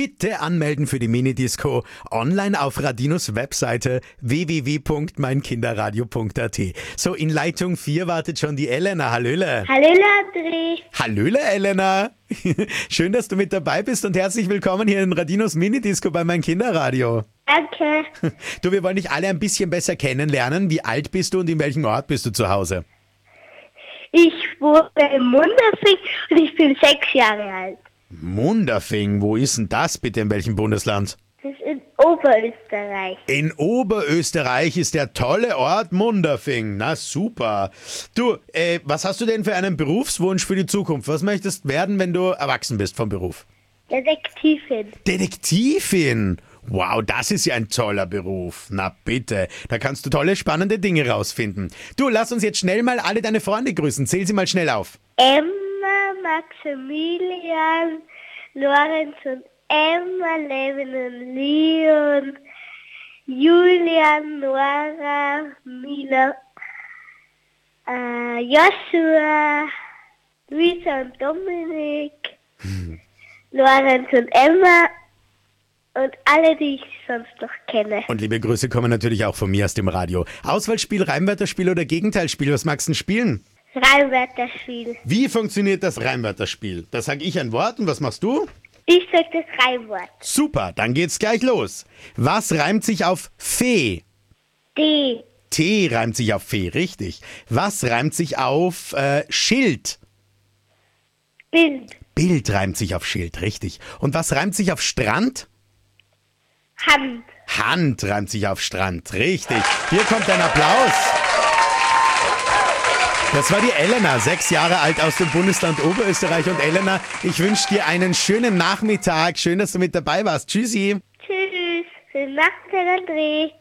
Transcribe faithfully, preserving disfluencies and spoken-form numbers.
bitte anmelden für die Minidisco online auf Radinos Webseite w w w punkt mein kinderradio punkt a t. So, in Leitung vier wartet schon die Elena. Hallöle. Hallöle, André. Hallöle, Elena. Schön, dass du mit dabei bist und herzlich willkommen hier in Radinos Minidisco bei mein Kinderradio. Danke. Du, wir wollen dich alle ein bisschen besser kennenlernen. Wie alt bist du und in welchem Ort bist du zu Hause? Ich wohne in Munderfing und ich bin sechs Jahre alt. Munderfing, wo ist denn das bitte, in welchem Bundesland? Das ist in Oberösterreich. In Oberösterreich ist der tolle Ort Munderfing. Na super. Du, äh, was hast du denn für einen Berufswunsch für die Zukunft? Was möchtest werden, wenn du erwachsen bist vom Beruf? Detektivin. Detektivin? Wow, das ist ja ein toller Beruf. Na bitte, da kannst du tolle, spannende Dinge rausfinden. Du, lass uns jetzt schnell mal alle deine Freunde grüßen. Zähl sie mal schnell auf. Emma, Maximilian, Lorenz und Emma, Levin und Leon, Julian, Nora, Mila, äh, Joshua, Luisa und Dominik, hm. Lorenz und Emma und alle, die ich sonst noch kenne. Und liebe Grüße kommen natürlich auch von mir aus dem Radio. Auswahlspiel, Reimwörterspiel oder Gegenteilspiel? Was magst du denn spielen? Reimwörterspiel. Wie funktioniert das Reimwörterspiel? Da sage ich ein Wort und was machst du? Ich sag das Reimwort. Super, dann geht's gleich los. Was reimt sich auf Fee? D. T reimt sich auf Fee, richtig. Was reimt sich auf äh, Schild? Bild. Bild reimt sich auf Schild, richtig. Und was reimt sich auf Strand? Hand. Hand reimt sich auf Strand, richtig. Hier kommt ein Applaus. Das war die Elena, sechs Jahre alt aus dem Bundesland Oberösterreich. Und Elena, ich wünsche dir einen schönen Nachmittag. Schön, dass du mit dabei warst. Tschüssi. Tschüss. Schönen Nachmittag, André.